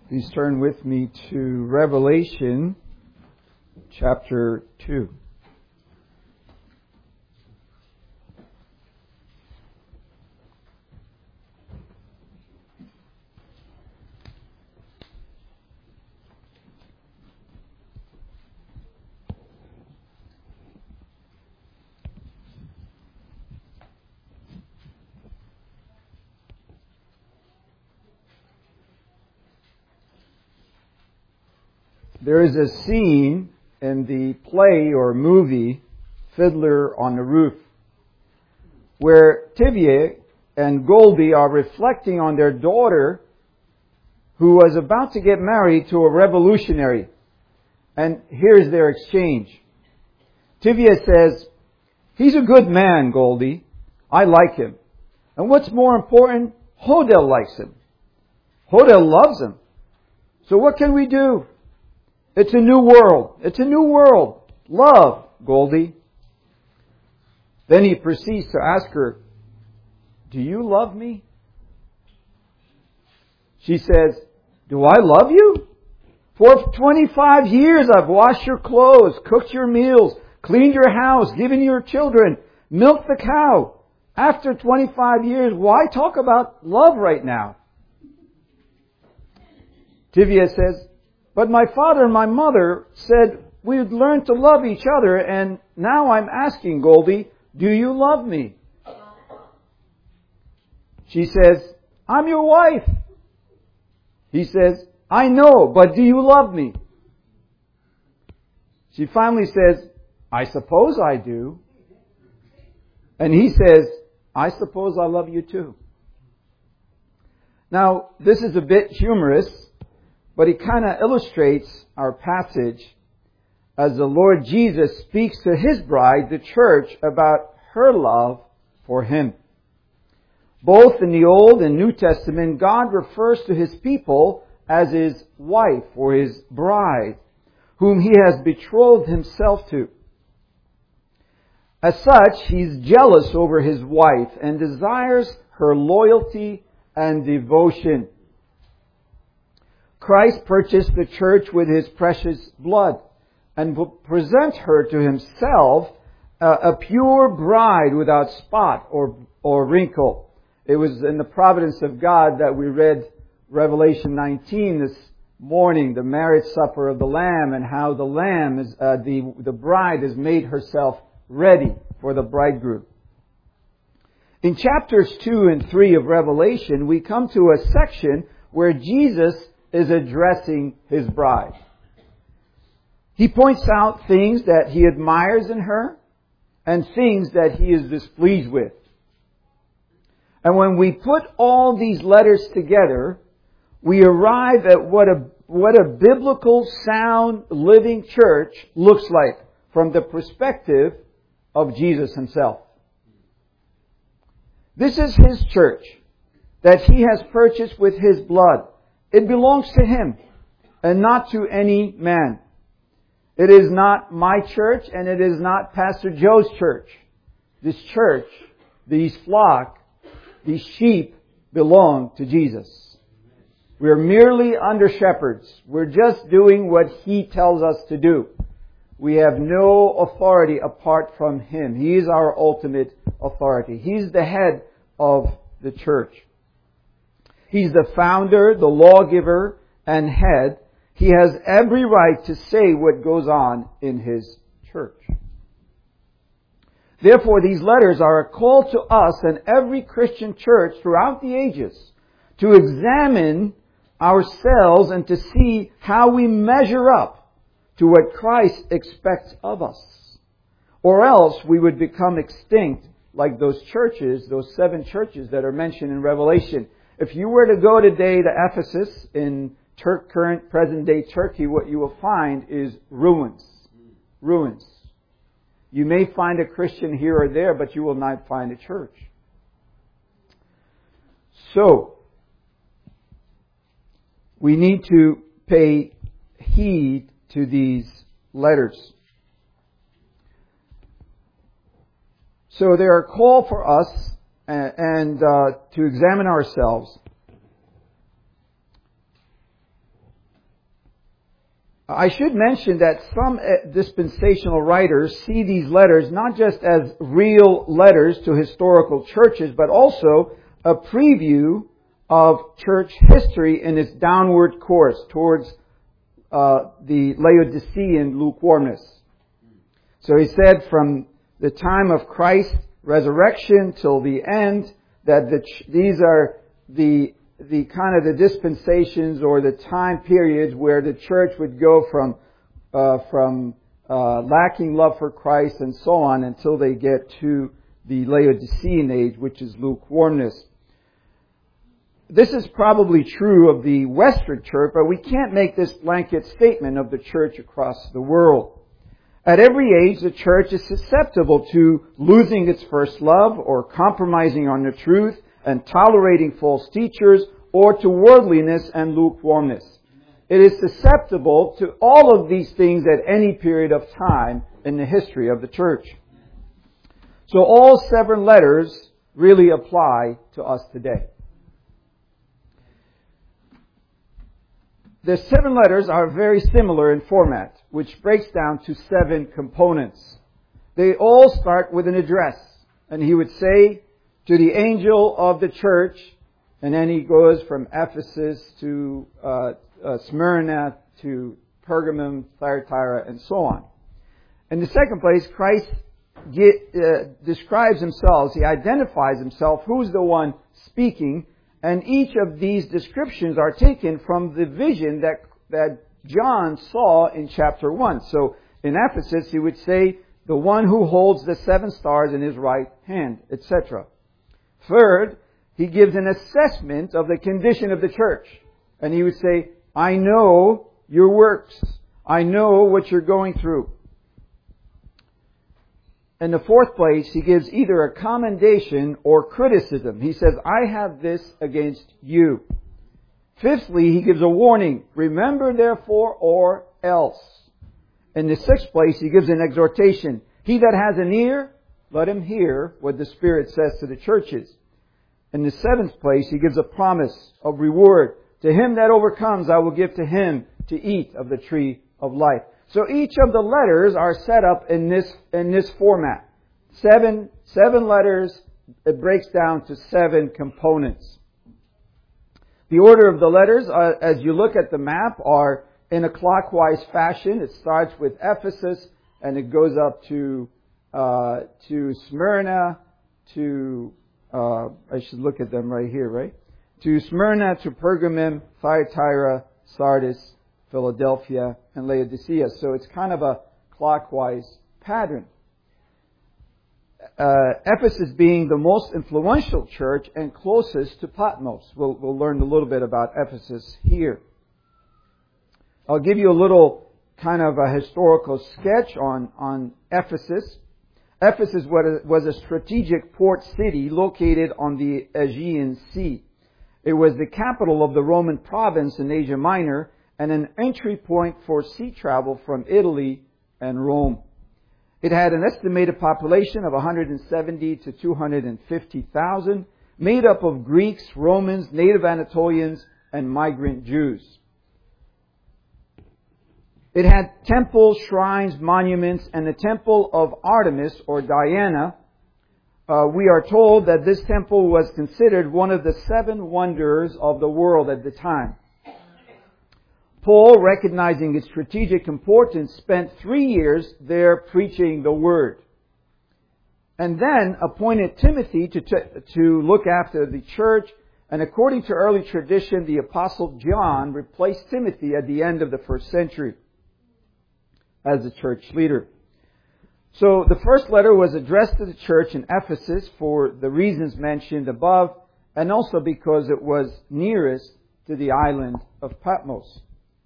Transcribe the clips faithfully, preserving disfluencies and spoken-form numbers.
Please turn with me to Revelation chapter two. There is a scene in the play or movie Fiddler on the Roof where Tivia and Goldie are reflecting on their daughter who was about to get married to a revolutionary. And here's their exchange. Tivia says, "He's a good man, Goldie. I like him. And what's more important, Hodel likes him. Hodel loves him. So what can we do? It's a new world. It's a new world. Love, Goldie." Then he proceeds to ask her, "Do you love me?" She says, "Do I love you? For twenty-five years I've washed your clothes, cooked your meals, cleaned your house, given your children, milked the cow. After twenty-five years, why talk about love right now?" Tivia says, "But my father and my mother said we'd learn to love each other, and now I'm asking, Goldie, do you love me?" She says, "I'm your wife." He says, "I know, but do you love me?" She finally says, "I suppose I do." And he says, "I suppose I love you too." Now, this is a bit humorous, but it kind of illustrates our passage as the Lord Jesus speaks to His bride, the church, about her love for Him. Both in the Old and New Testament, God refers to His people as His wife or His bride, whom He has betrothed Himself to. As such, He's jealous over His wife and desires her loyalty and devotion. Christ purchased the church with His precious blood and will present her to Himself uh, a pure bride without spot or, or wrinkle. It was in the providence of God that we read Revelation nineteen this morning, the marriage supper of the Lamb, and how the Lamb, is uh, the, the bride has made herself ready for the bridegroom. In chapters two and three of Revelation, we come to a section where Jesus is addressing His bride. He points out things that He admires in her and things that He is displeased with. And when we put all these letters together, we arrive at what a, what a biblical, sound, living church looks like from the perspective of Jesus Himself. This is His church that He has purchased with His blood. It belongs to Him and not to any man. It is not my church and it is not Pastor Joe's church. This church, these flock, these sheep belong to Jesus. We're merely under shepherds. We're just doing what He tells us to do. We have no authority apart from Him. He is our ultimate authority. He's the head of the church. He's the founder, the lawgiver, and head. He has every right to say what goes on in His church. Therefore, these letters are a call to us and every Christian church throughout the ages to examine ourselves and to see how we measure up to what Christ expects of us. Or else we would become extinct like those churches, those seven churches that are mentioned in Revelation. If you were to go today to Ephesus in Tur- current present-day Turkey, what you will find is ruins. Ruins. You may find a Christian here or there, but you will not find a church. So, we need to pay heed to these letters. So they are a call for us and, and uh, to examine ourselves. I should mention that some dispensational writers see these letters not just as real letters to historical churches, but also a preview of church history in its downward course towards uh, the Laodicean lukewarmness. So he said from the time of Christ's resurrection till the end, that the, these are the the kind of the dispensations or the time periods where the church would go from uh, from uh, lacking love for Christ and so on until they get to the Laodicean age, which is lukewarmness. This is probably true of the Western church, but we can't make this blanket statement of the church across the world. At every age, the church is susceptible to losing its first love or compromising on the truth and tolerating false teachers, or to worldliness and lukewarmness. It is susceptible to all of these things at any period of time in the history of the church. So all seven letters really apply to us today. The seven letters are very similar in format, which breaks down to seven components. They all start with an address, and he would say, to the angel of the church, and then he goes from Ephesus to uh, uh, Smyrna to Pergamum, Thyatira, and so on. In the second place, Christ get, uh, describes himself, he identifies himself, who's the one speaking, and each of these descriptions are taken from the vision that, that John saw in chapter one. So in Ephesus, he would say, the one who holds the seven stars in his right hand, et cetera. Third, he gives an assessment of the condition of the church. And he would say, I know your works. I know what you're going through. In the fourth place, he gives either a commendation or criticism. He says, I have this against you. Fifthly, he gives a warning. Remember therefore or else. In the sixth place, he gives an exhortation. He that has an ear, let him hear what the Spirit says to the churches. In the seventh place, he gives a promise of reward. To him that overcomes, I will give to him to eat of the tree of life. So each of the letters are set up in this, in this format. Seven, seven letters, it breaks down to seven components. The order of the letters, uh, as you look at the map, are in a clockwise fashion. It starts with Ephesus, and it goes up to, uh, to Smyrna, to Uh, I should look at them right here, right? To Smyrna, to Pergamum, Thyatira, Sardis, Philadelphia, and Laodicea. So it's kind of a clockwise pattern. Uh, Ephesus being the most influential church and closest to Patmos. We'll, we'll learn a little bit about Ephesus here. I'll give you a little kind of a historical sketch on, on Ephesus. Ephesus was a strategic port city located on the Aegean Sea. It was the capital of the Roman province in Asia Minor and an entry point for sea travel from Italy and Rome. It had an estimated population of one hundred seventy to two hundred fifty thousand, made up of Greeks, Romans, native Anatolians, and migrant Jews. It had temples, shrines, monuments, and the temple of Artemis or Diana. Uh, we are told that this temple was considered one of the seven wonders of the world at the time. Paul, recognizing its strategic importance, spent three years there preaching the word. And then appointed Timothy to, t- to look after the church. And according to early tradition, the Apostle John replaced Timothy at the end of the first century as the church leader. So the first letter was addressed to the church in Ephesus for the reasons mentioned above, and also because it was nearest to the island of Patmos.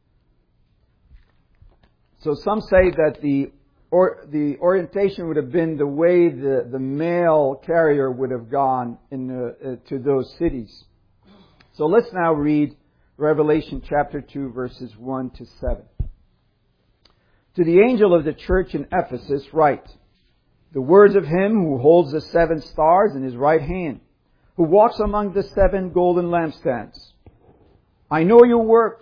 So some say that the or the orientation would have been the way the, the mail carrier would have gone in the, uh, to those cities. So let's now read Revelation chapter two, verses one to seven. To the angel of the church in Ephesus write, the words of him who holds the seven stars in his right hand, who walks among the seven golden lampstands. I know your works,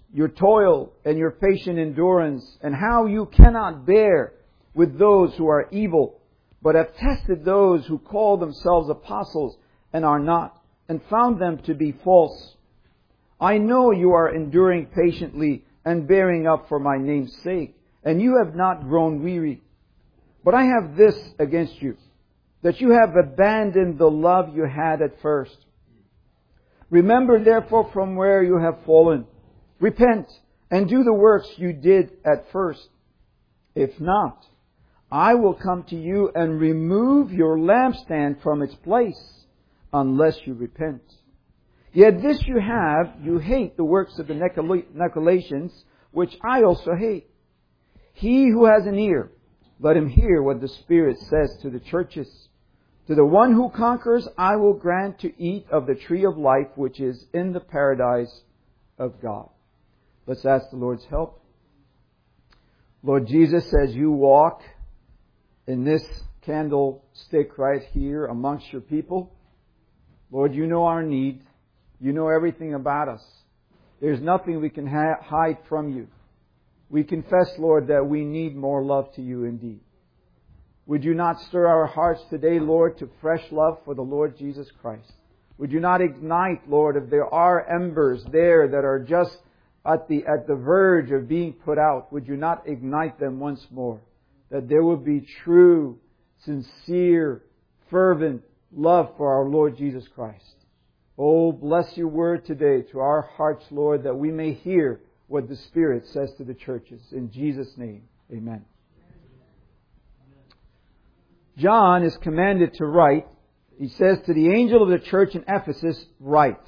your toil and your patient endurance, and how you cannot bear with those who are evil, but have tested those who call themselves apostles and are not, and found them to be false. I know you are enduring patiently and bearing up for my name's sake, and you have not grown weary. But I have this against you, that you have abandoned the love you had at first. Remember therefore from where you have fallen. Repent and do the works you did at first. If not, I will come to you and remove your lampstand from its place, unless you repent. Yet this you have, you hate the works of the Nicolaitans, which I also hate. He who has an ear, let him hear what the Spirit says to the churches. To the one who conquers, I will grant to eat of the tree of life, which is in the paradise of God. Let's ask the Lord's help. Lord Jesus, as you walk in this candlestick right here amongst your people, Lord, you know our need. You know everything about us. There's nothing we can ha- hide from you. We confess, Lord, that we need more love to you indeed. Would you not stir our hearts today, Lord, to fresh love for the Lord Jesus Christ? Would you not ignite, Lord, if there are embers there that are just at the, at the verge of being put out, would you not ignite them once more? That there would be true, sincere, fervent love for our Lord Jesus Christ. Oh, bless your word today to our hearts, Lord, that we may hear what the Spirit says to the churches. In Jesus' name, amen. John is commanded to write. He says to the angel of the church in Ephesus, write.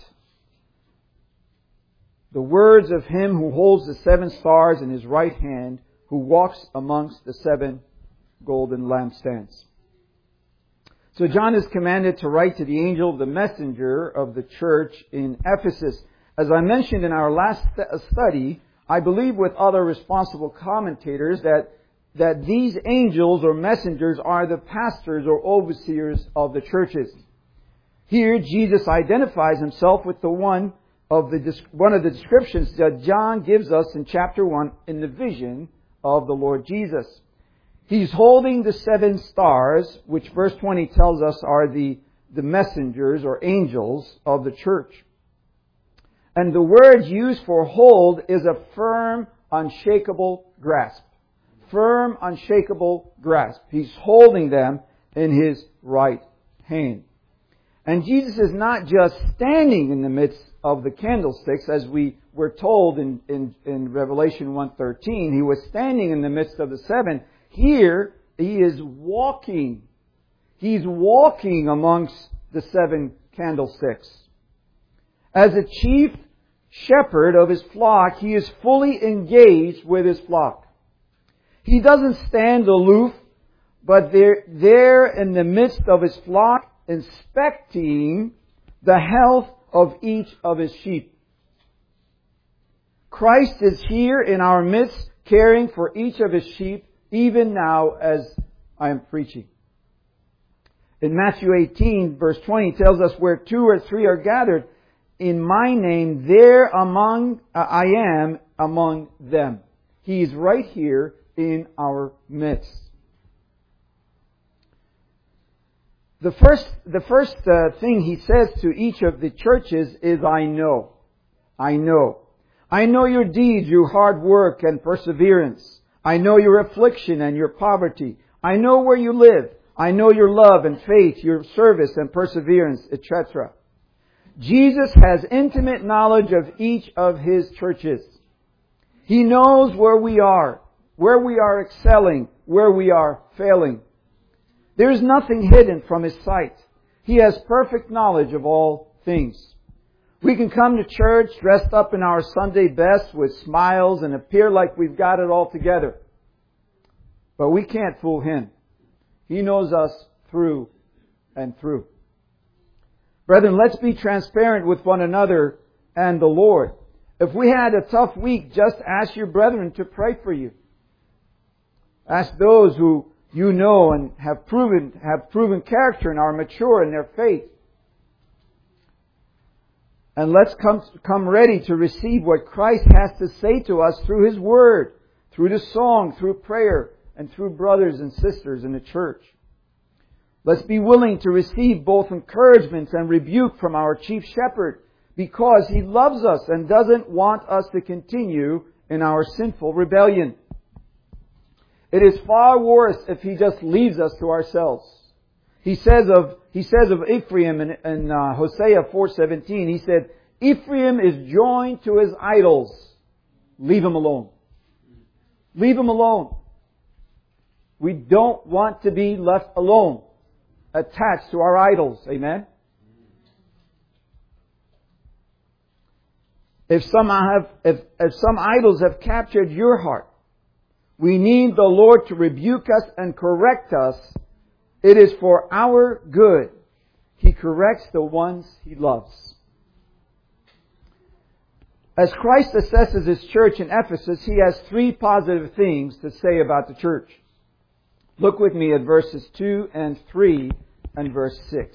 The words of him who holds the seven stars in his right hand, who walks amongst the seven golden lampstands. So John is commanded to write to the angel, the messenger of the church in Ephesus. As I mentioned in our last study, I believe with other responsible commentators that, that these angels or messengers are the pastors or overseers of the churches. Here, Jesus identifies himself with the one of the one of the descriptions that John gives us in chapter one in the vision of the Lord Jesus. He's holding the seven stars, which verse twenty tells us are the, the messengers or angels of the church. And the word used for hold is a firm, unshakable grasp. Firm, unshakable grasp. He's holding them in his right hand. And Jesus is not just standing in the midst of the candlesticks, as we were told in, in, in Revelation one thirteen. He was standing in the midst of the seven. Here, he is walking. He's walking amongst the seven candlesticks. As a chief shepherd of his flock, he is fully engaged with his flock. He doesn't stand aloof, but there, there in the midst of his flock, inspecting the health of each of his sheep. Christ is here in our midst, caring for each of his sheep, even now as I am preaching. In Matthew eighteen, verse twenty, tells us, where two or three are gathered in my name, there among uh, I am among them. He is right here in our midst. The first, the first uh, thing he says to each of the churches is, I know. I know. I know your deeds, your hard work and perseverance. I know your affliction and your poverty. I know where you live. I know your love and faith, your service and perseverance, et cetera. Jesus has intimate knowledge of each of his churches. He knows where we are, where we are excelling, where we are failing. There is nothing hidden from his sight. He has perfect knowledge of all things. We can come to church dressed up in our Sunday best with smiles and appear like we've got it all together. But we can't fool him. He knows us through and through. Brethren, let's be transparent with one another and the Lord. If we had a tough week, just ask your brethren to pray for you. Ask those who you know and have proven have proven character and are mature in their faith. And let's come, come ready to receive what Christ has to say to us through His Word, through the song, through prayer, and through brothers and sisters in the church. Let's be willing to receive both encouragements and rebuke from our chief shepherd, because He loves us and doesn't want us to continue in our sinful rebellion. It is far worse if He just leaves us to ourselves. He says of He says of Ephraim in, in uh, Hosea four seventeen, He said, Ephraim is joined to his idols. Leave him alone. Leave him alone. We don't want to be left alone, attached to our idols. Amen? If some have, if, if some idols have captured your heart, we need the Lord to rebuke us and correct us. It is for our good. He corrects the ones He loves. As Christ assesses His church in Ephesus, He has three positive things to say about the church. Look with me at verses two and three and verse six.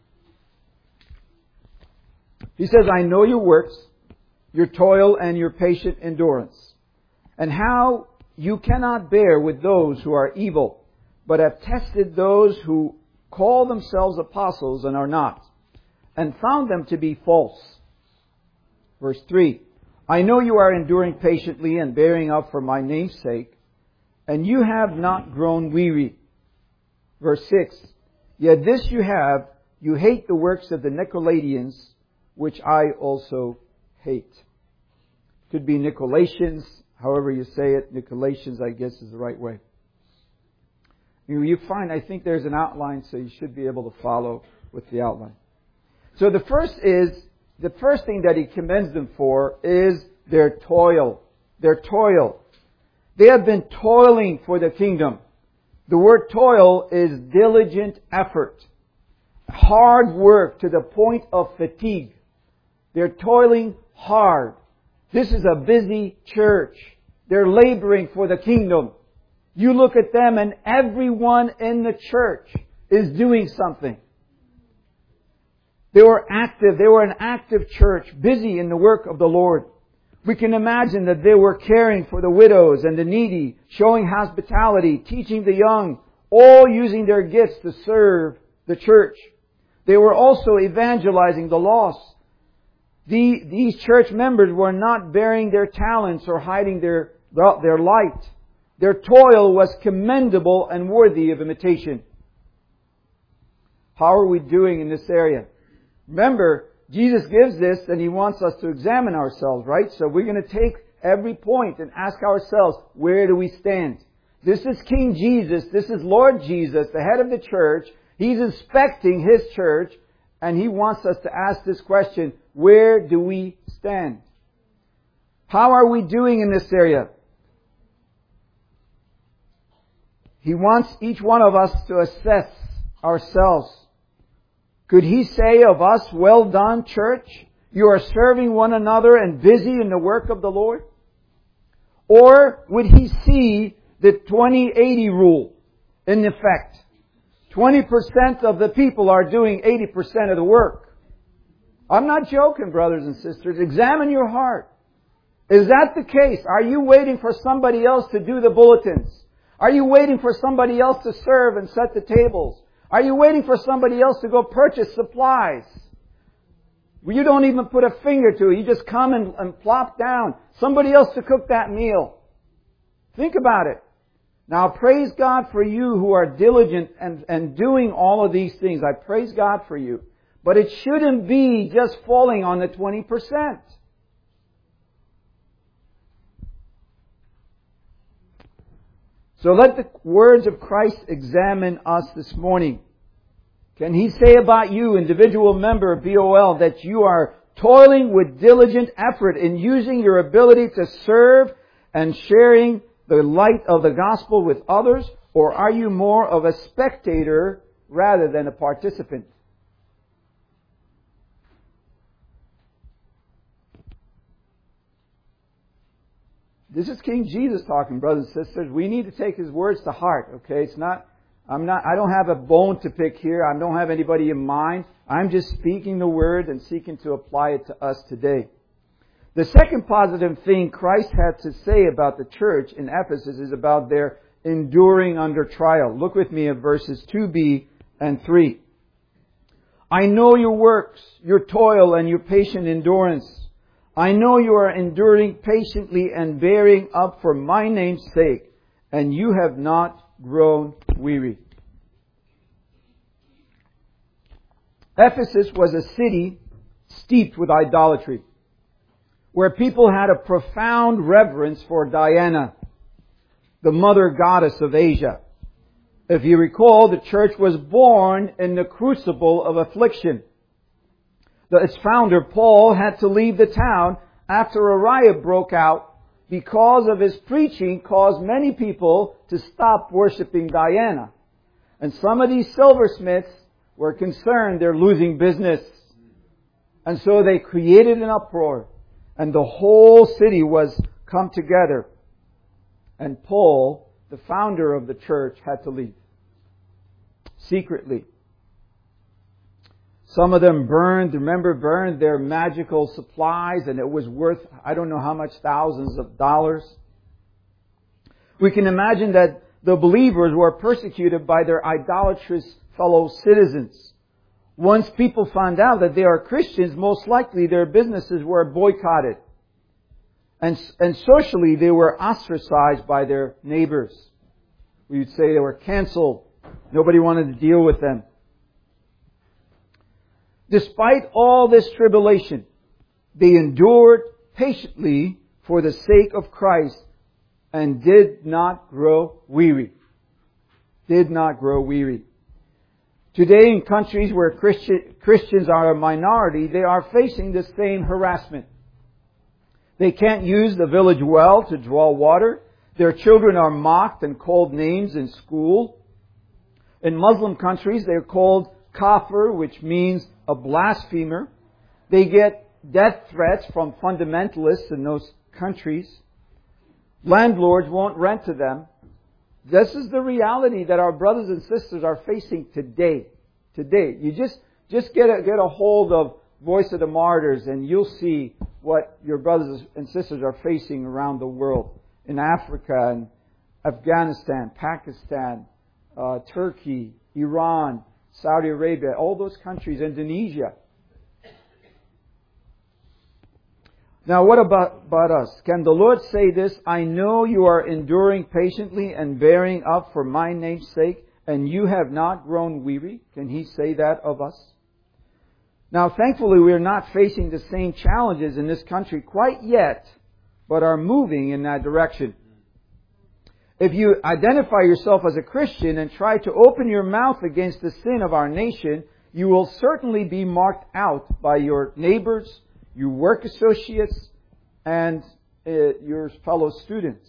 He says, I know your works, your toil and your patient endurance, and how you cannot bear with those who are evil, but have tested those who call themselves apostles and are not, and found them to be false. Verse three, I know you are enduring patiently and bearing up for my name's sake, and you have not grown weary. Verse six, yet this you have, you hate the works of the Nicolaitans, which I also hate. Could be Nicolaitans, however you say it. Nicolaitans, I guess, is the right way. You find, I think there's an outline, so you should be able to follow with the outline. So the first is, the first thing that He commends them for is their toil. Their toil. They have been toiling for the kingdom. The word toil is diligent effort. Hard work to the point of fatigue. They're toiling hard. This is a busy church. They're laboring for the kingdom. You look at them and everyone in the church is doing something. They were active. They were an active church, busy in the work of the Lord. We can imagine that they were caring for the widows and the needy, showing hospitality, teaching the young, all using their gifts to serve the church. They were also evangelizing the lost. The, these church members were not burying their talents or hiding their, their light. Their toil was commendable and worthy of imitation. How are we doing in this area? Remember, Jesus gives this and He wants us to examine ourselves, right? So we're going to take every point and ask ourselves, where do we stand? This is King Jesus. This is Lord Jesus, the head of the church. He's inspecting His church and He wants us to ask this question, where do we stand? How are we doing in this area? He wants each one of us to assess ourselves. Could He say of us, well done, church? You are serving one another and busy in the work of the Lord? Or would He see the twenty eighty rule in effect? twenty percent of the people are doing eighty percent of the work. I'm not joking, brothers and sisters. Examine your heart. Is that the case? Are you waiting for somebody else to do the bulletins? Are you waiting for somebody else to serve and set the tables? Are you waiting for somebody else to go purchase supplies? Well, you don't even put a finger to it. You just come and, and plop down. Somebody else to cook that meal. Think about it. Now, praise God for you who are diligent and, and doing all of these things. I praise God for you. But it shouldn't be just falling on the twenty percent. So let the words of Christ examine us this morning. Can He say about you, individual member of B O L, that you are toiling with diligent effort in using your ability to serve and sharing the light of the gospel with others? Or are you more of a spectator rather than a participant? This is King Jesus talking, brothers and sisters. We need to take His words to heart, okay? It's not, I'm not, I don't have a bone to pick here. I don't have anybody in mind. I'm just speaking the word and seeking to apply it to us today. The second positive thing Christ had to say about the church in Ephesus is about their enduring under trial. Look with me at verses two b and three. I know your works, your toil, and your patient endurance. I know you are enduring patiently and bearing up for my name's sake, and you have not grown weary. Ephesus was a city steeped with idolatry, where people had a profound reverence for Diana, the mother goddess of Asia. If you recall, the church was born in the crucible of affliction. Its founder, Paul, had to leave the town after a riot broke out because of his preaching caused many people to stop worshiping Diana. And some of these silversmiths were concerned they're losing business. And so they created an uproar. And the whole city was come together. And Paul, the founder of the church, had to leave. Secretly. Some of them burned, remember, burned their magical supplies, and it was worth, I don't know how much, thousands of dollars. We can imagine that the believers were persecuted by their idolatrous fellow citizens. Once people found out that they are Christians, most likely their businesses were boycotted. And, and socially, they were ostracized by their neighbors. We would say they were canceled. Nobody wanted to deal with them. Despite all this tribulation, they endured patiently for the sake of Christ and did not grow weary. Did not grow weary. Today, in countries where Christian, Christians are a minority, they are facing the same harassment. They can't use the village well to draw water. Their children are mocked and called names in school. In Muslim countries, they're called kafir, which means a blasphemer. They get death threats from fundamentalists in those countries. Landlords won't rent to them. This is the reality that our brothers and sisters are facing today. Today. You just, just get a, get a hold of Voice of the Martyrs and you'll see what your brothers and sisters are facing around the world. In Africa and Afghanistan, Pakistan, uh, Turkey, Iran, Saudi Arabia, all those countries, Indonesia. Now what about, about us? Can the Lord say this? I know you are enduring patiently and bearing up for my name's sake, and you have not grown weary. Can He say that of us? Now thankfully we are not facing the same challenges in this country quite yet, but are moving in that direction. If you identify yourself as a Christian and try to open your mouth against the sin of our nation, you will certainly be marked out by your neighbors, your work associates, and uh, your fellow students.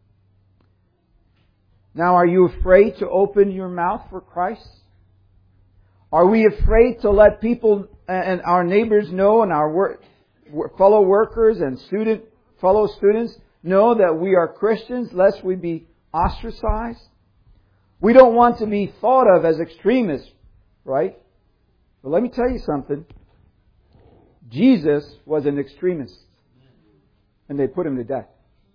Now, are you afraid to open your mouth for Christ? Are we afraid to let people and our neighbors know, and our work, fellow workers and student fellow students know that we are Christians, lest we be ostracized? We don't want to be thought of as extremists, right? But let me tell you something. Jesus was an extremist. And they put Him to death.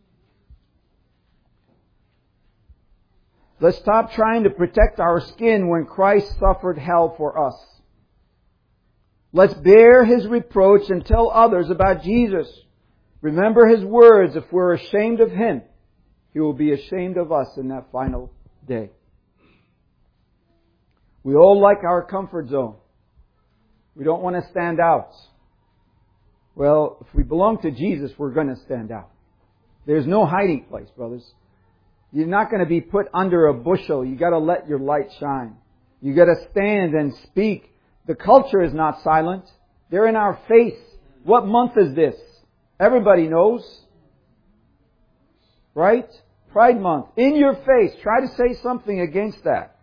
Let's stop trying to protect our skin when Christ suffered hell for us. Let's bear His reproach and tell others about Jesus. Remember His words, if we're ashamed of Him, He will be ashamed of us in that final day. We all like our comfort zone. We don't want to stand out. Well, if we belong to Jesus, we're going to stand out. There's no hiding place, brothers. You're not going to be put under a bushel. You got to let your light shine. You got to stand and speak. The culture is not silent. They're in our face. What month is this? Everybody knows. Right? Pride Month. In your face. Try to say something against that.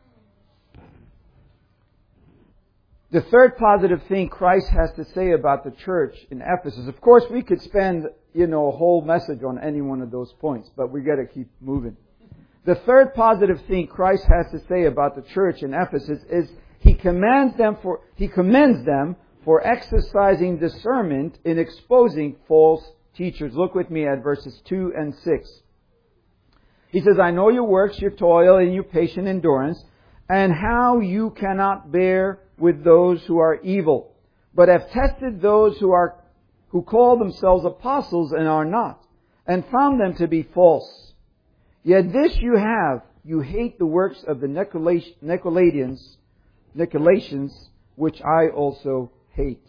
The third positive thing Christ has to say about the church in Ephesus. Of course, we could spend, you know, a whole message on any one of those points, but we got to keep moving. The third positive thing Christ has to say about the church in Ephesus is He commands them for, He commends them for exercising discernment in exposing false teachers. Look with me at verses two and six. He says, I know your works, your toil, and your patient endurance, and how you cannot bear with those who are evil, but have tested those who are who call themselves apostles and are not, and found them to be false. Yet this you have, you hate the works of the Nicolaitans, Nicolaitans, which I also hate.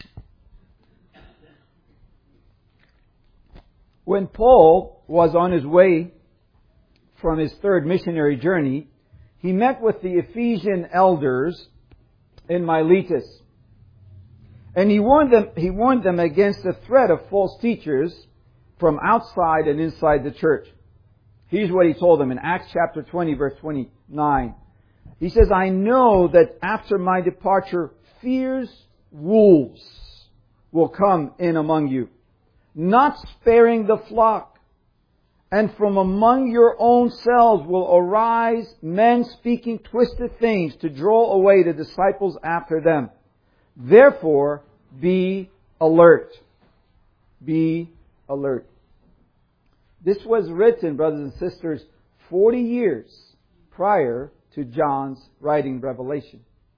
When Paul was on his way from his third missionary journey, he met with the Ephesian elders in Miletus. And he warned them, he warned them against the threat of false teachers from outside and inside the church. Here's what he told them in Acts chapter twenty, verse twenty-nine. He says, I know that after my departure, fierce wolves will come in among you, not sparing the flock. And from among your own selves will arise men speaking twisted things to draw away the disciples after them. Therefore, be alert. Be alert. This was written, brothers and sisters, forty years prior to John's writing Revelation.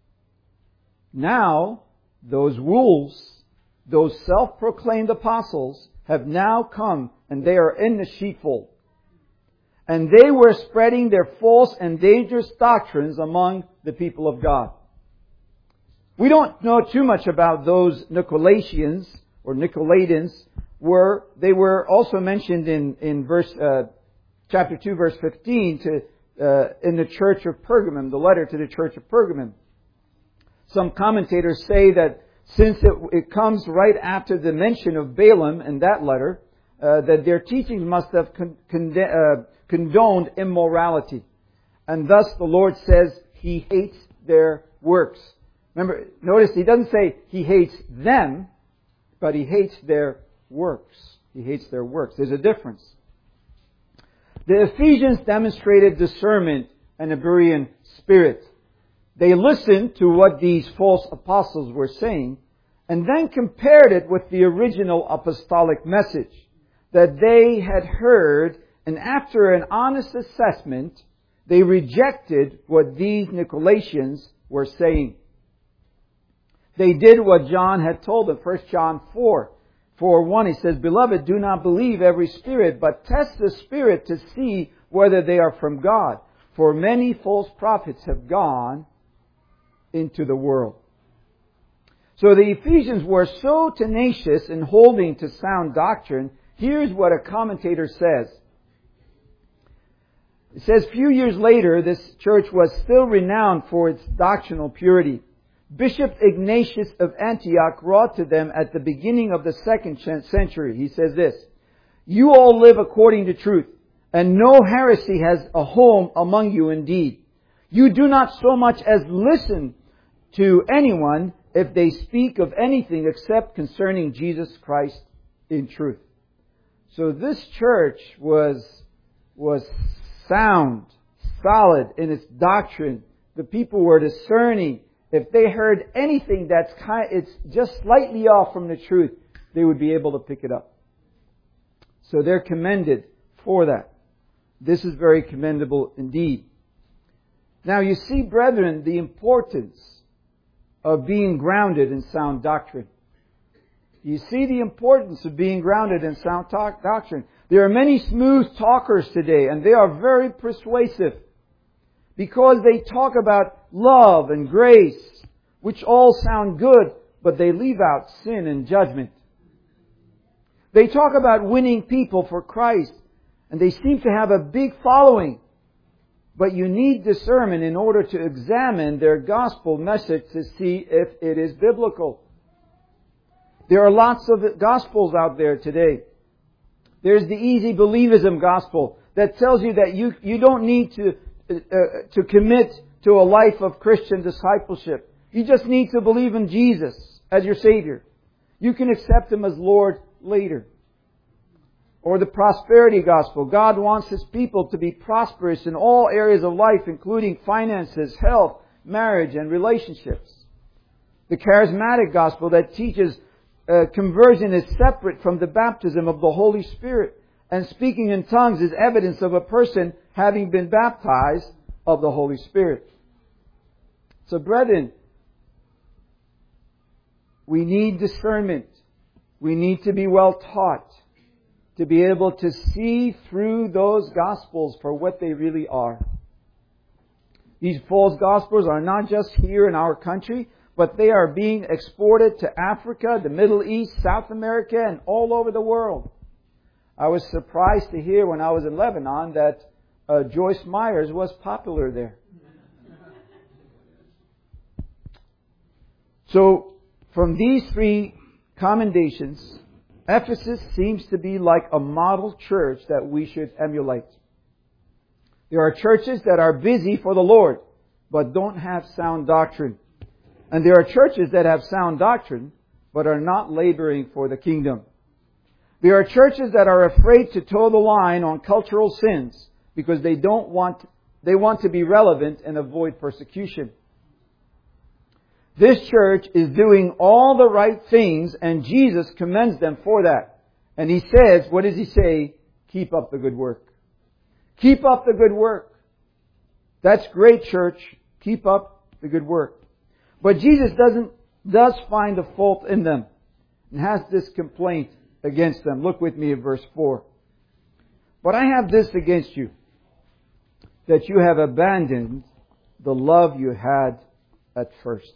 Now, those wolves, those self-proclaimed apostles, have now come and they are in the sheepfold. And they were spreading their false and dangerous doctrines among the people of God. We don't know too much about those Nicolaitans or Nicolaitans. Were they were also mentioned in in verse uh, chapter two, verse fifteen, to uh, in the church of Pergamum, the letter to the church of Pergamum. Some commentators say that since it, it comes right after the mention of Balaam in that letter, uh, that their teachings must have con- conde- uh, condoned immorality, and thus the Lord says He hates their works. Remember, notice He doesn't say He hates them, but He hates their works. He hates their works. There's a difference. The Ephesians demonstrated discernment and a Berean spirit. They listened to what these false apostles were saying and then compared it with the original apostolic message that they had heard, and after an honest assessment, they rejected what these Nicolaitans were saying. They did what John had told them. First John four, four one, he says, Beloved, do not believe every spirit, but test the spirit to see whether they are from God. For many false prophets have gone into the world. So the Ephesians were so tenacious in holding to sound doctrine. Here's what a commentator says. It says, few years later, this church was still renowned for its doctrinal purity. Bishop Ignatius of Antioch wrote to them at the beginning of the second century. He says this, You all live according to truth, and no heresy has a home among you indeed. You do not so much as listen to anyone if they speak of anything except concerning Jesus Christ in truth. So this church was, was sound, solid in its doctrine. The people were discerning. If they heard anything that's kind, it's just slightly off from the truth, they would be able to pick it up. So they're commended for that. This is very commendable indeed. Now you see, brethren, the importance of being grounded in sound doctrine. You see the importance of being grounded in sound talk, doctrine. There are many smooth talkers today, and they are very persuasive because they talk about love and grace, which all sound good, but they leave out sin and judgment. They talk about winning people for Christ, and they seem to have a big following. But you need discernment in order to examine their gospel message to see if it is biblical. There are lots of gospels out there today. There's the easy believism gospel that tells you that you, you don't need to, uh, to commit to a life of Christian discipleship. You just need to believe in Jesus as your Savior. You can accept Him as Lord later. Or the prosperity gospel. God wants His people to be prosperous in all areas of life, including finances, health, marriage, and relationships. The charismatic gospel that teaches uh, conversion is separate from the baptism of the Holy Spirit. And speaking in tongues is evidence of a person having been baptized of the Holy Spirit. So brethren, we need discernment. We need to be well taught to be able to see through those gospels for what they really are. These false gospels are not just here in our country, but they are being exported to Africa, the Middle East, South America, and all over the world. I was surprised to hear when I was in Lebanon that uh, Joyce Myers was popular there. So, from these three commendations, Ephesus seems to be like a model church that we should emulate. There are churches that are busy for the Lord, but don't have sound doctrine. And there are churches that have sound doctrine, but are not laboring for the kingdom. There are churches that are afraid to toe the line on cultural sins because they don't want, they want to be relevant and avoid persecution. This church is doing all the right things, and Jesus commends them for that. And He says, what does He say? Keep up the good work. Keep up the good work. That's great, church. Keep up the good work. But Jesus doesn't, does find a fault in them and has this complaint against them. Look with me at verse four. But I have this against you, that you have abandoned the love you had at first.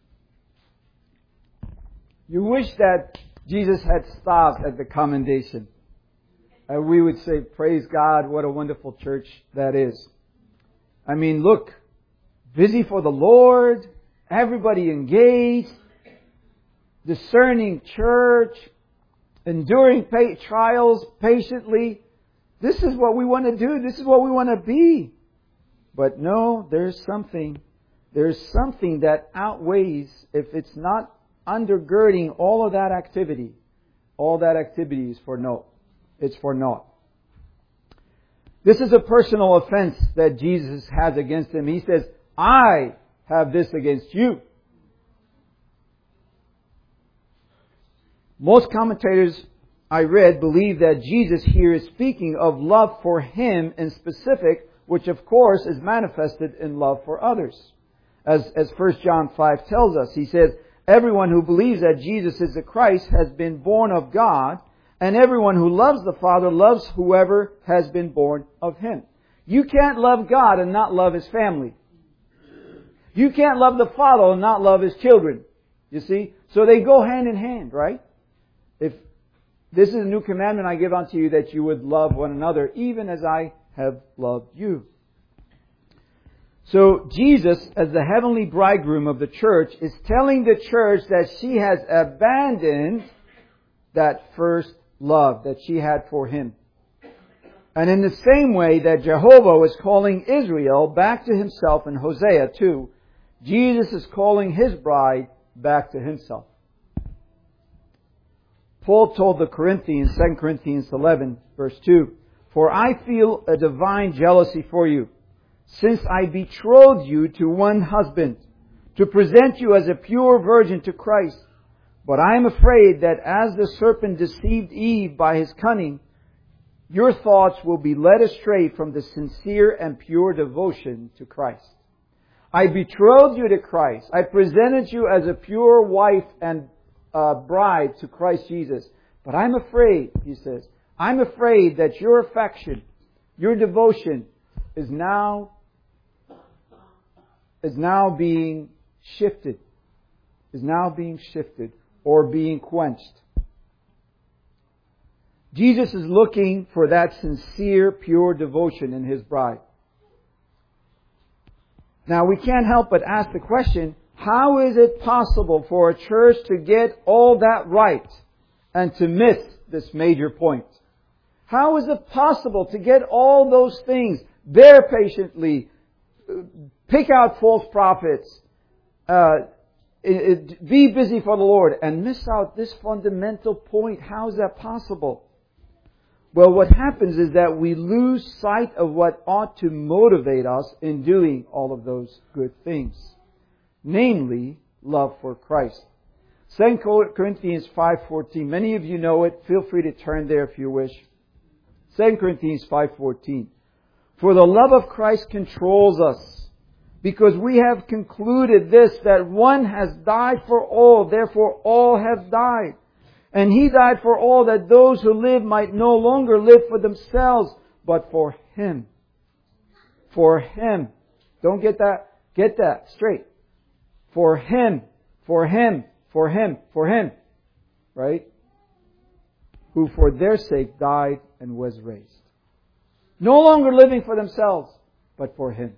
You wish that Jesus had stopped at the commendation. And we would say, praise God, what a wonderful church that is. I mean, look, busy for the Lord, everybody engaged, discerning church, enduring pa- trials patiently. This is what we want to do. This is what we want to be. But no, there's something. There's something that outweighs, if it's not undergirding all of that activity. All that activity is for naught. It's for naught. This is a personal offense that Jesus has against him. He says, I have this against you. Most commentators I read believe that Jesus here is speaking of love for him in specific, which of course is manifested in love for others. As, as First John five tells us, he says, everyone who believes that Jesus is the Christ has been born of God, and everyone who loves the Father loves whoever has been born of Him. You can't love God and not love His family. You can't love the Father and not love His children. You see? So they go hand in hand, right? If this is a new commandment I give unto you, that you would love one another, even as I have loved you. So Jesus, as the heavenly bridegroom of the church, is telling the church that she has abandoned that first love that she had for Him. And in the same way that Jehovah was calling Israel back to Himself in Hosea two, Jesus is calling His bride back to Himself. Paul told the Corinthians, Second Corinthians eleven, verse two, for I feel a divine jealousy for you, since I betrothed you to one husband, to present you as a pure virgin to Christ. But I am afraid that as the serpent deceived Eve by his cunning, your thoughts will be led astray from the sincere and pure devotion to Christ. I betrothed you to Christ. I presented you as a pure wife and uh, bride to Christ Jesus. But I'm afraid, he says, I'm afraid that your affection, your devotion is now is now being shifted, is now being shifted or being quenched. Jesus is looking for that sincere, pure devotion in His bride. Now we can't help but ask the question, how is it possible for a church to get all that right and to miss this major point? How is it possible to get all those things, bear patiently, pick out false prophets, uh, it, it, be busy for the Lord, and miss out this fundamental point? How is that possible? Well, what happens is that we lose sight of what ought to motivate us in doing all of those good things. Namely, love for Christ. Second Corinthians five fourteen. Many of you know it. Feel free to turn there if you wish. Second Corinthians five fourteen. For the love of Christ controls us, because we have concluded this, that one has died for all, therefore all have died. And He died for all, that those who live might no longer live for themselves, but for Him. For Him. Don't get that, get that straight. For Him, for Him, for Him, for Him. Right? Who for their sake died and was raised. No longer living for themselves, but for Him.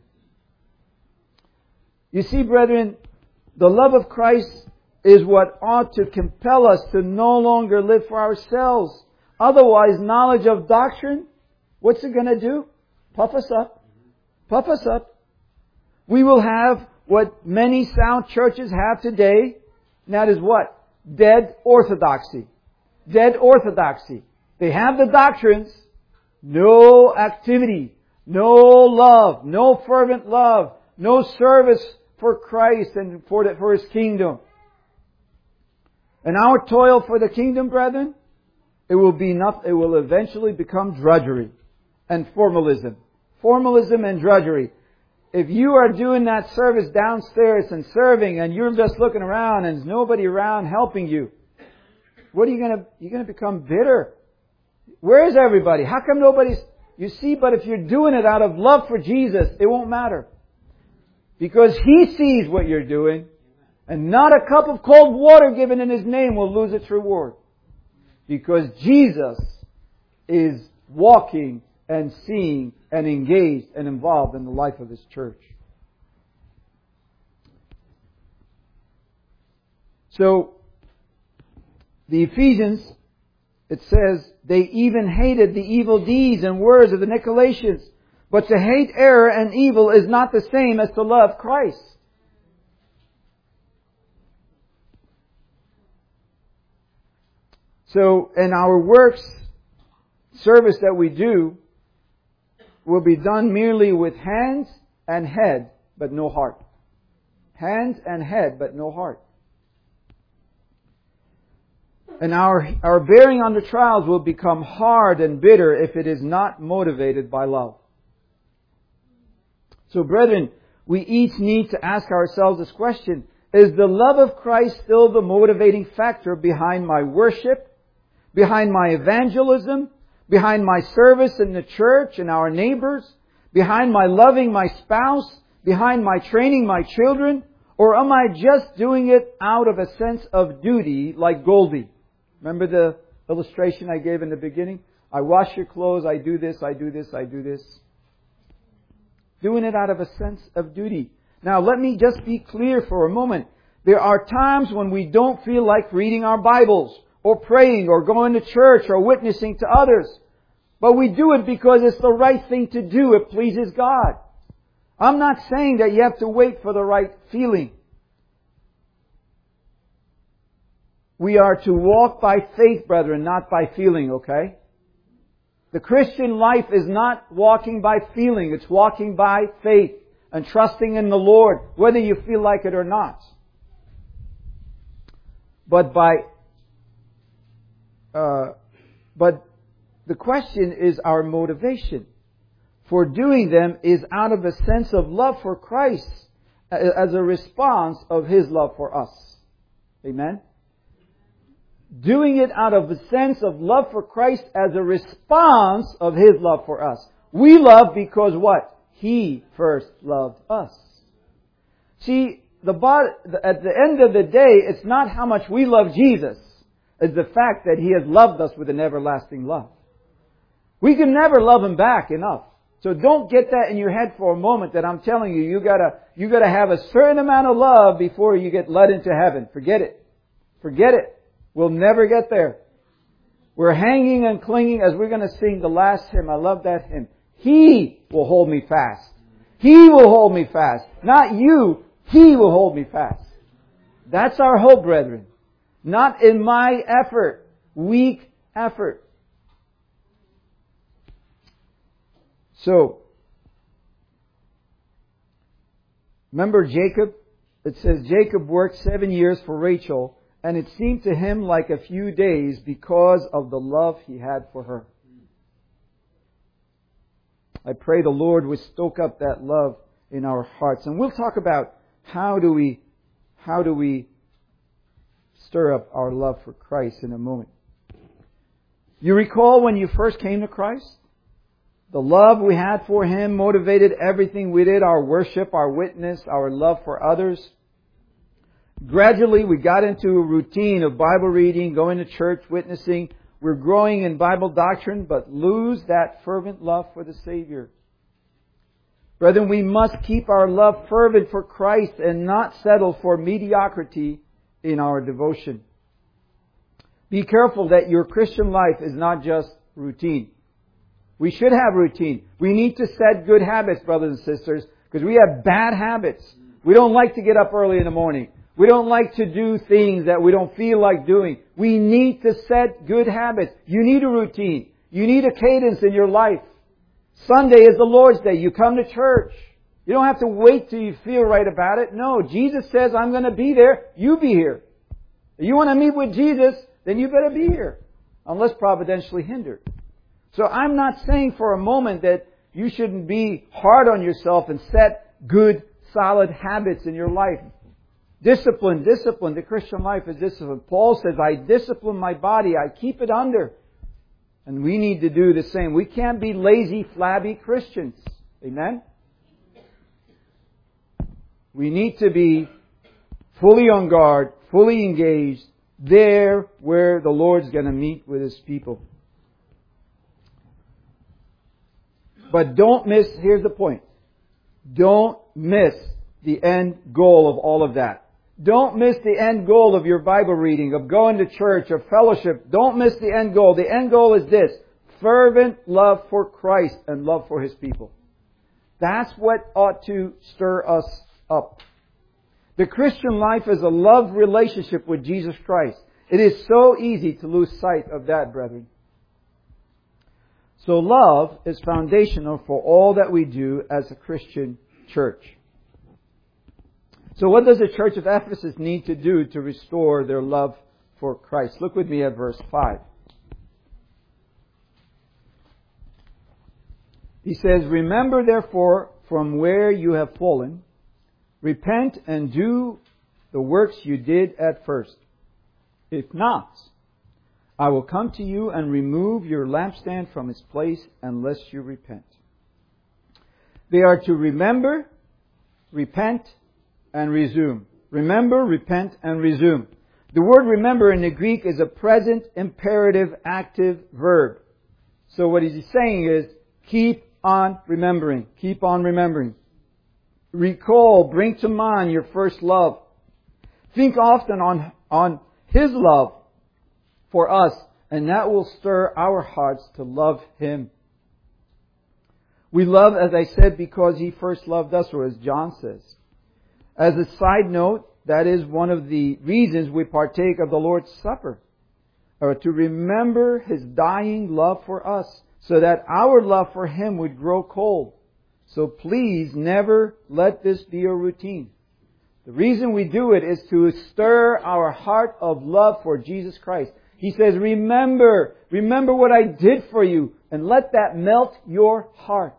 You see, brethren, the love of Christ is what ought to compel us to no longer live for ourselves. Otherwise, knowledge of doctrine, what's it going to do? Puff us up. Puff us up. We will have what many sound churches have today, and that is what? Dead orthodoxy. Dead orthodoxy. They have the doctrines, no activity, no love, no fervent love, no service for Christ and for, the, for His kingdom. And our toil for the kingdom, brethren, it will be not, it will eventually become drudgery and formalism. Formalism and drudgery. If you are doing that service downstairs and serving and you're just looking around and there's nobody around helping you, what are you going to, you're going to become bitter. Where is everybody? How come nobody's, you see, but if you're doing it out of love for Jesus, it won't matter. Because He sees what you're doing. And not a cup of cold water given in His name will lose its reward. Because Jesus is walking and seeing and engaged and involved in the life of His church. So, the Ephesians, it says, they even hated the evil deeds and words of the Nicolaitans. But to hate error and evil is not the same as to love Christ. So, in our works, service that we do will be done merely with hands and head, but no heart. Hands and head, but no heart. And our, our bearing under trials will become hard and bitter if it is not motivated by love. So, brethren, we each need to ask ourselves this question. Is the love of Christ still the motivating factor behind my worship, behind my evangelism, behind my service in the church and our neighbors, behind my loving my spouse, behind my training my children? Or am I just doing it out of a sense of duty like Goldie? Remember the illustration I gave in the beginning? I wash your clothes, I do this, I do this, I do this. Doing it out of a sense of duty. Now let me just be clear for a moment. There are times when we don't feel like reading our Bibles, or praying, or going to church, or witnessing to others. But we do it because it's the right thing to do. It pleases God. I'm not saying that you have to wait for the right feeling. We are to walk by faith, brethren, not by feeling, okay? The Christian life is not walking by feeling. It's walking by faith and trusting in the Lord, whether you feel like it or not. But by Uh, but the question is our motivation for doing them is out of a sense of love for Christ as a response of His love for us. Amen? Doing it out of a sense of love for Christ as a response of His love for us. We love because what? He first loved us. See, the at the end of the day, it's not how much we love Jesus. Is the fact that He has loved us with an everlasting love. We can never love Him back enough. So don't get that in your head for a moment that I'm telling you, you gotta, you gotta have a certain amount of love before you get led into heaven. Forget it. Forget it. We'll never get there. We're hanging and clinging as we're gonna sing the last hymn. I love that hymn. He will hold me fast. He will hold me fast. Not you. He will hold me fast. That's our hope, brethren. Not in my effort, weak effort. So, remember Jacob? It says Jacob worked seven years for Rachel, and it seemed to him like a few days because of the love he had for her. I pray the Lord would stoke up that love in our hearts. And we'll talk about how do we, how do we stir up our love for Christ in a moment. You recall when you first came to Christ? The love we had for Him motivated everything we did, our worship, our witness, our love for others. Gradually we got into a routine of Bible reading, going to church, witnessing. We're growing in Bible doctrine, but lose that fervent love for the Savior. Brethren, we must keep our love fervent for Christ and not settle for mediocrity in our devotion. Be careful that your Christian life is not just routine. We should have routine. We need to set good habits, brothers and sisters, because we have bad habits. We don't like to get up early in the morning. We don't like to do things that we don't feel like doing. We need to set good habits. You need a routine. You need a cadence in your life. Sunday is the Lord's Day. You come to church. You don't have to wait till you feel right about it. No, Jesus says, I'm going to be there. You be here. If you want to meet with Jesus, then you better be here. Unless providentially hindered. So I'm not saying for a moment that you shouldn't be hard on yourself and set good, solid habits in your life. Discipline, discipline. The Christian life is discipline. Paul says, I discipline my body. I keep it under. And we need to do the same. We can't be lazy, flabby Christians. Amen? We need to be fully on guard, fully engaged, there where the Lord's going to meet with His people. But don't miss, here's the point. Don't miss the end goal of all of that. Don't miss the end goal of your Bible reading, of going to church, of fellowship. Don't miss the end goal. The end goal is this: fervent love for Christ and love for His people. That's what ought to stir us up. The Christian life is a love relationship with Jesus Christ. It is so easy to lose sight of that, brethren. So love is foundational for all that we do as a Christian church. So what does the church of Ephesus need to do to restore their love for Christ? Look with me at verse five. He says, remember therefore from where you have fallen, repent and do the works you did at first. If not, I will come to you and remove your lampstand from its place unless you repent. They are to remember, repent, and resume. Remember, repent, and resume. The word remember in the Greek is a present imperative active verb. So what he's saying is, keep on remembering. Keep on remembering. Recall, bring to mind your first love. Think often on, on His love for us, and that will stir our hearts to love Him. We love, as I said, because He first loved us, or as John says. As a side note, that is one of the reasons we partake of the Lord's Supper, or to remember His dying love for us, so that our love for Him would grow cold. So please never let this be a routine. The reason we do it is to stir our heart of love for Jesus Christ. He says, remember, remember what I did for you, and let that melt your heart.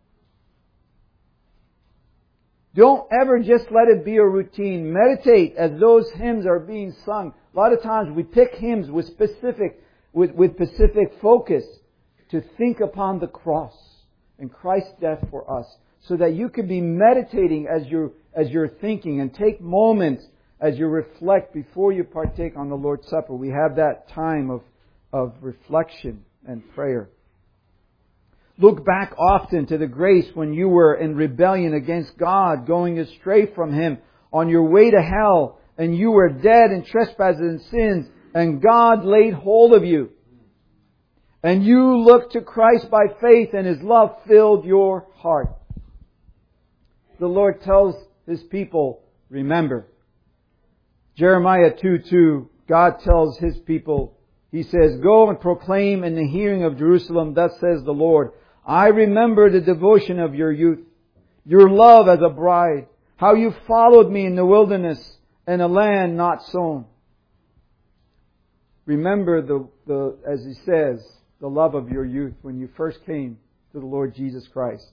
Don't ever just let it be a routine. Meditate as those hymns are being sung. A lot of times we pick hymns with specific, with, with specific focus to think upon the cross and Christ's death for us, so that you can be meditating as you're, as you're thinking, and take moments as you reflect before you partake on the Lord's Supper. We have that time of, of reflection and prayer. Look back often to the grace when you were in rebellion against God, going astray from Him, on your way to hell, and you were dead in trespasses and sins, and God laid hold of you. And you looked to Christ by faith, and His love filled your heart. The Lord tells His people, remember. Jeremiah two two, God tells His people, He says, go and proclaim in the hearing of Jerusalem, thus says the Lord, I remember the devotion of your youth, your love as a bride, how you followed me in the wilderness in a land not sown. Remember the, the, as he says, the love of your youth when you first came to the Lord Jesus Christ.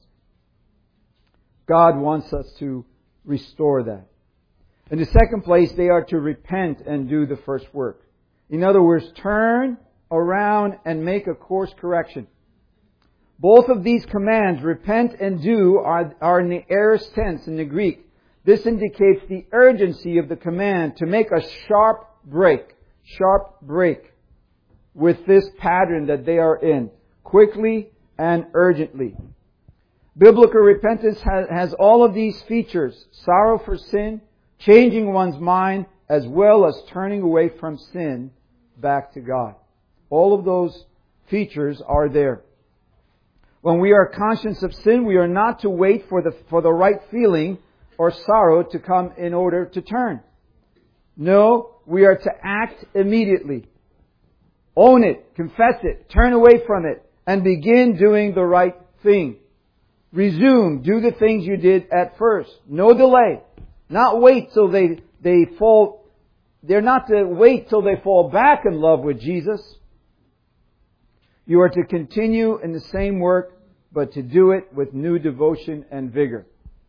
God wants us to restore that. In the second place, they are to repent and do the first work. In other words, turn around and make a course correction. Both of these commands, repent and do, are, are in the aorist tense in the Greek. This indicates the urgency of the command to make a sharp break, sharp break with this pattern that they are in, quickly and urgently. Biblical repentance has, has all of these features: sorrow for sin, changing one's mind, as well as turning away from sin back to God. All of those features are there. When we are conscious of sin, we are not to wait for the, for the right feeling or sorrow to come in order to turn. No, we are to act immediately. Own it, confess it, turn away from it, and begin doing the right thing. Resume, do the things you did at first. No delay. Not wait till they, they fall, they're not to wait till they fall back in love with Jesus. You are to continue in the same work, but to do it with new devotion and vigor.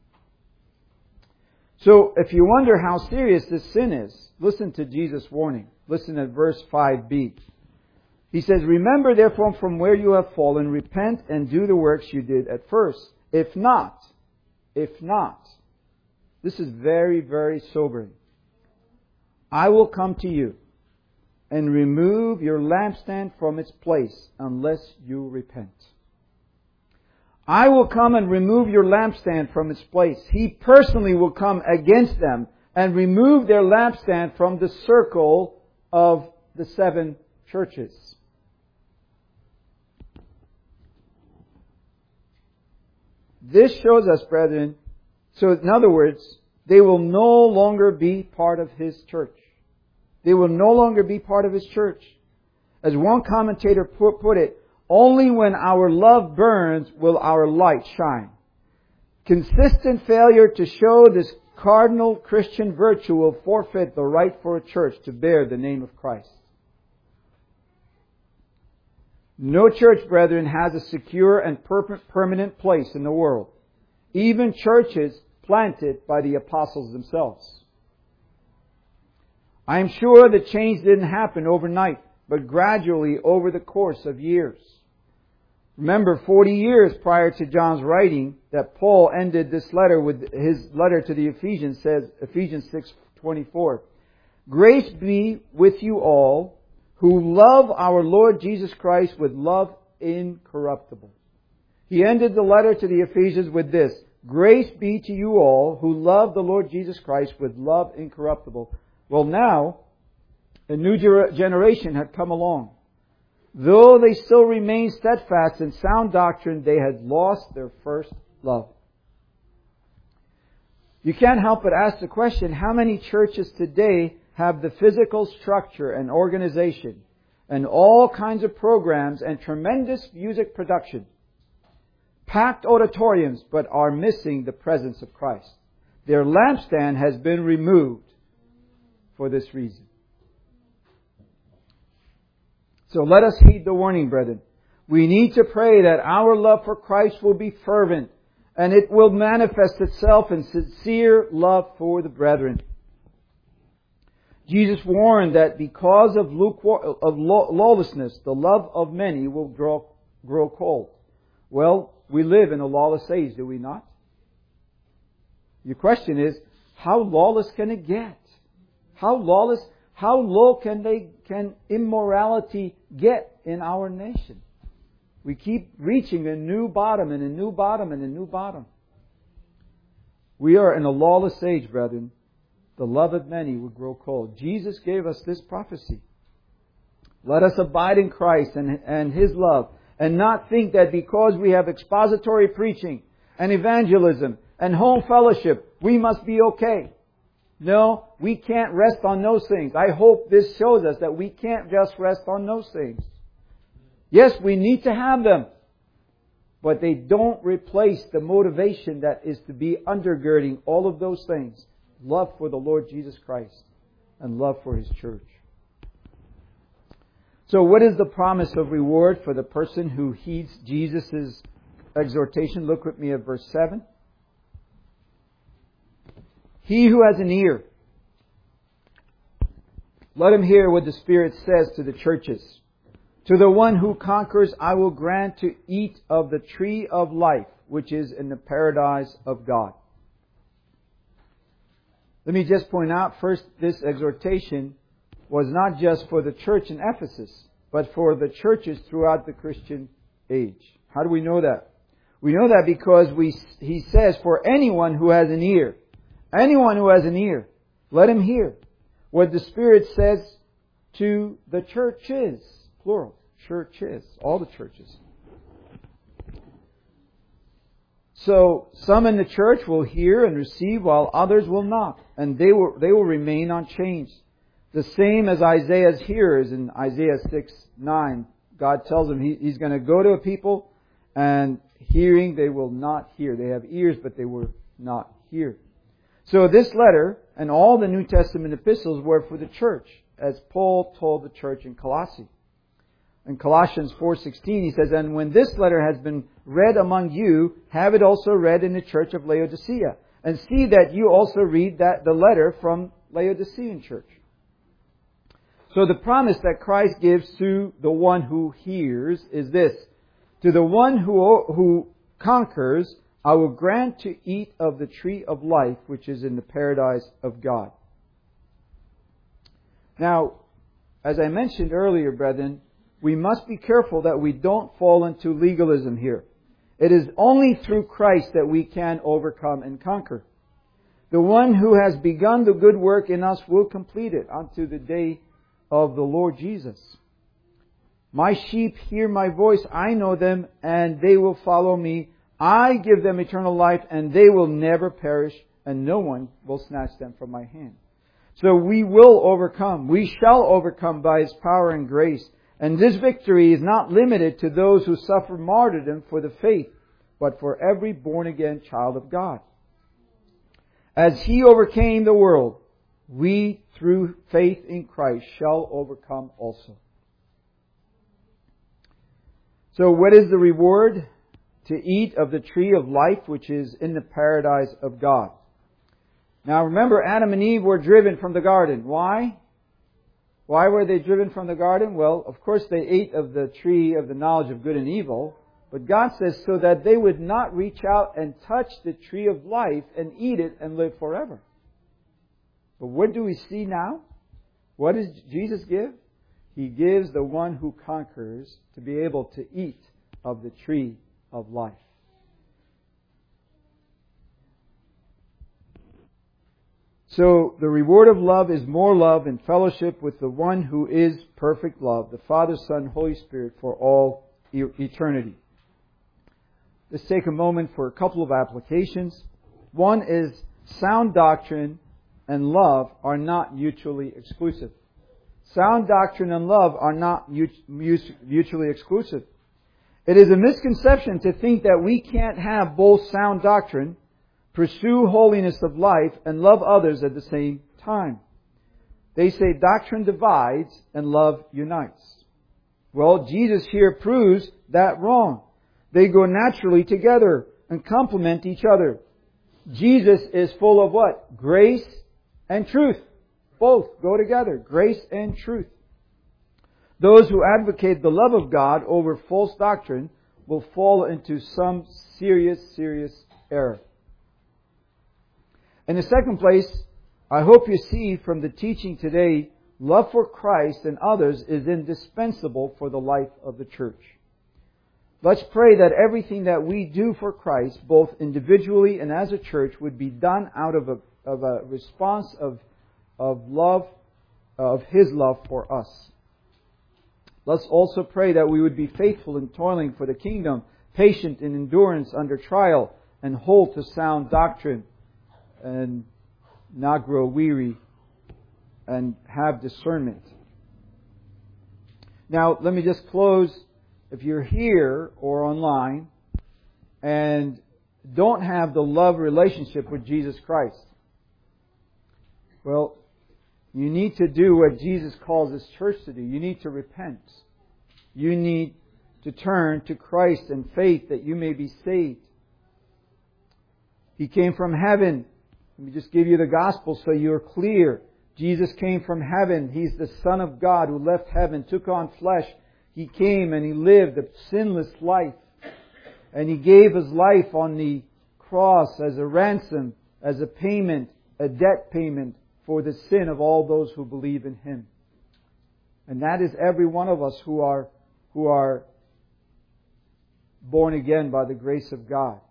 So, if you wonder how serious this sin is, listen to Jesus' warning. Listen at verse five b. He says, remember therefore from where you have fallen, repent and do the works you did at first. If not, if not, this is very, very sobering. I will come to you and remove your lampstand from its place unless you repent. I will come and remove your lampstand from its place. He personally will come against them and remove their lampstand from the circle of the seven churches. This shows us, brethren, so in other words, they will no longer be part of His church. They will no longer be part of His church. As one commentator put, put it, only when our love burns will our light shine. Consistent failure to show this cardinal Christian virtue will forfeit the right for a church to bear the name of Christ. No church, brethren, has a secure and permanent place in the world. Even churches planted by the apostles themselves. I am sure the change didn't happen overnight, but gradually over the course of years. Remember, forty years prior to John's writing, that Paul ended this letter with his letter to the Ephesians, says, Ephesians six twenty-four. Grace be with you all who love our Lord Jesus Christ with love incorruptible. He ended the letter to the Ephesians with this: grace be to you all who love the Lord Jesus Christ with love incorruptible. Well, now, a new generation had come along. Though they still remained steadfast in sound doctrine, they had lost their first love. You can't help but ask the question, how many churches today have the physical structure and organization and all kinds of programs and tremendous music production, packed auditoriums, but are missing the presence of Christ? Their lampstand has been removed for this reason. So let us heed the warning, brethren. We need to pray that our love for Christ will be fervent and it will manifest itself in sincere love for the brethren. Jesus warned that because of, lukewarm, of lawlessness, the love of many will grow, grow cold. Well, we live in a lawless age, do we not? Your question is, how lawless can it get? How lawless, how low can they, can immorality get in our nation? We keep reaching a new bottom and a new bottom and a new bottom. We are in a lawless age, brethren. The love of many will grow cold. Jesus gave us this prophecy. Let us abide in Christ and, and His love, and not think that because we have expository preaching and evangelism and home fellowship, we must be okay. No, we can't rest on those things. I hope this shows us that we can't just rest on those things. Yes, we need to have them. but they don't replace the motivation that is to be undergirding all of those things. Love for the Lord Jesus Christ and love for His church. So what is the promise of reward for the person who heeds Jesus' exhortation? Look with me at verse seven. He who has an ear, let him hear what the Spirit says to the churches. To the one who conquers, I will grant to eat of the tree of life, which is in the paradise of God. Let me just point out first, this exhortation was not just for the church in Ephesus, but for the churches throughout the Christian age. How do we know that? We know that because we, he says, for anyone who has an ear, anyone who has an ear, let him hear what the Spirit says to the churches. Plural. Churches. All the churches. So, some in the church will hear and receive while others will not. And they will, they will remain unchanged. The same as Isaiah's hearers in Isaiah six nine. God tells him he, He's going to go to a people and hearing they will not hear. They have ears but they will not hear. So this letter and all the New Testament epistles were for the church, as Paul told the church in Colossae. In Colossians four sixteen, he says, and when this letter has been read among you, have it also read in the church of Laodicea. And see that you also read that the letter from Laodicean church. So the promise that Christ gives to the one who hears is this. To the one who, who conquers, I will grant to eat of the tree of life, which is in the paradise of God. Now, as I mentioned earlier, brethren, we must be careful that we don't fall into legalism here. It is only through Christ that we can overcome and conquer. The one who has begun the good work in us will complete it unto the day of the Lord Jesus. My sheep hear my voice, I know them, and they will follow me. I give them eternal life, and they will never perish, and no one will snatch them from my hand. So we will overcome. We shall overcome by His power and grace. And this victory is not limited to those who suffer martyrdom for the faith, but for every born-again child of God. As He overcame the world, we, through faith in Christ, shall overcome also. So what is the reward? To eat of the tree of life, which is in the paradise of God. Now remember, Adam and Eve were driven from the garden. Why? Why were they driven from the garden? Well, of course they ate of the tree of the knowledge of good and evil. But God says so that they would not reach out and touch the tree of life and eat it and live forever. But what do we see now? What does Jesus give? He gives the one who conquers to be able to eat of the tree of life. So the reward of love is more love in fellowship with the one who is perfect love, the Father, Son, Holy Spirit for all eternity. Let's take a moment for a couple of applications. One is sound doctrine and love are not mutually exclusive. Sound doctrine and love are not mutually exclusive. It is a misconception to think that we can't have both sound doctrine, pursue holiness of life, and love others at the same time. They say doctrine divides and love unites. Well, Jesus here proves that wrong. They go naturally together and complement each other. Jesus is full of what? Grace and truth. Both go together. Grace and truth. Those who advocate the love of God over false doctrine will fall into some serious, serious error. In the second place, I hope you see from the teaching today, love for Christ and others is indispensable for the life of the church. Let's pray that everything that we do for Christ, both individually and as a church, would be done out of a, of a response of, of love, of His love for us. Let's also pray that we would be faithful in toiling for the kingdom, patient in endurance under trial, and hold to sound doctrine, and not grow weary, and have discernment. Now, let me just close. If you're here or online and don't have the love relationship with Jesus Christ. Well, you need to do what Jesus calls His church to do. You need to repent. You need to turn to Christ in faith that you may be saved. He came from heaven. Let me just give you the gospel so you're clear. Jesus came from heaven. He's the Son of God who left heaven, took on flesh. He came and He lived a sinless life. And He gave His life on the cross as a ransom, as a payment, a debt payment for the sin of all those who believe in Him. And that is every one of us who are, who are born again by the grace of God.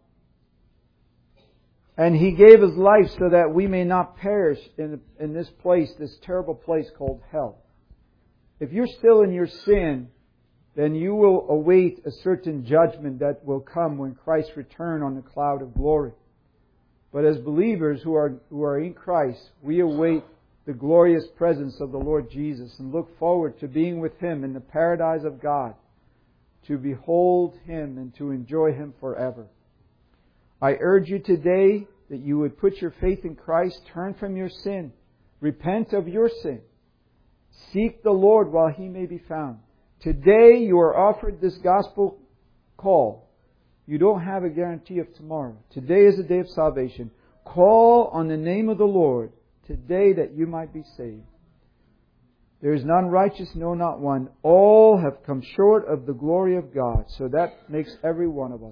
And He gave His life so that we may not perish in, in this place, this terrible place called hell. If you're still in your sin, then you will await a certain judgment that will come when Christ returns on the cloud of glory. But as believers who are, who are in Christ, we await the glorious presence of the Lord Jesus and look forward to being with Him in the paradise of God, to behold Him and to enjoy Him forever. I urge you today that you would put your faith in Christ, turn from your sin, repent of your sin, seek the Lord while He may be found. Today you are offered this gospel call. You don't have a guarantee of tomorrow. Today is the day of salvation. Call on the name of the Lord today that you might be saved. There is none righteous, no, not one. All have come short of the glory of God. So that makes every one of us.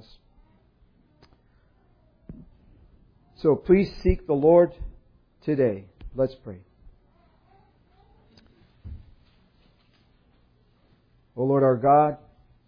So please seek the Lord today. Let's pray. O Lord our God,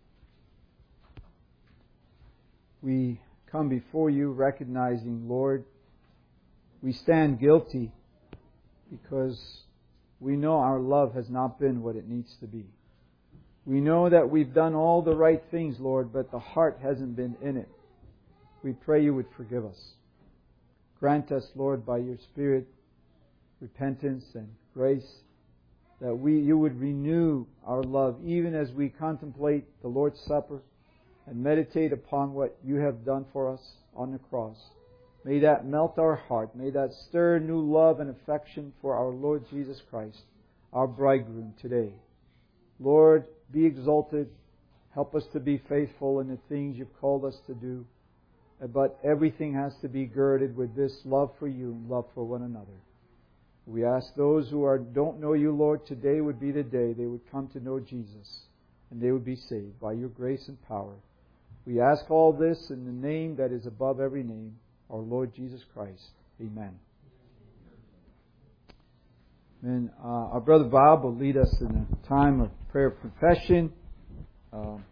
we come before You recognizing, Lord, we stand guilty because we know our love has not been what it needs to be. We know that we've done all the right things, Lord, but the heart hasn't been in it. We pray You would forgive us. Grant us, Lord, by Your Spirit, repentance and grace, that we, You would renew our love even as we contemplate the Lord's Supper and meditate upon what You have done for us on the cross. May that melt our heart. May that stir new love and affection for our Lord Jesus Christ, our bridegroom today. Lord, be exalted. Help us to be faithful in the things You've called us to do. But everything has to be girded with this love for You and love for one another. We ask those who are, don't know You, Lord, today would be the day they would come to know Jesus and they would be saved by Your grace and power. We ask all this in the name that is above every name, our Lord Jesus Christ. Amen. Amen. Uh, our brother Bob will lead us in a time of prayer of confession. Um,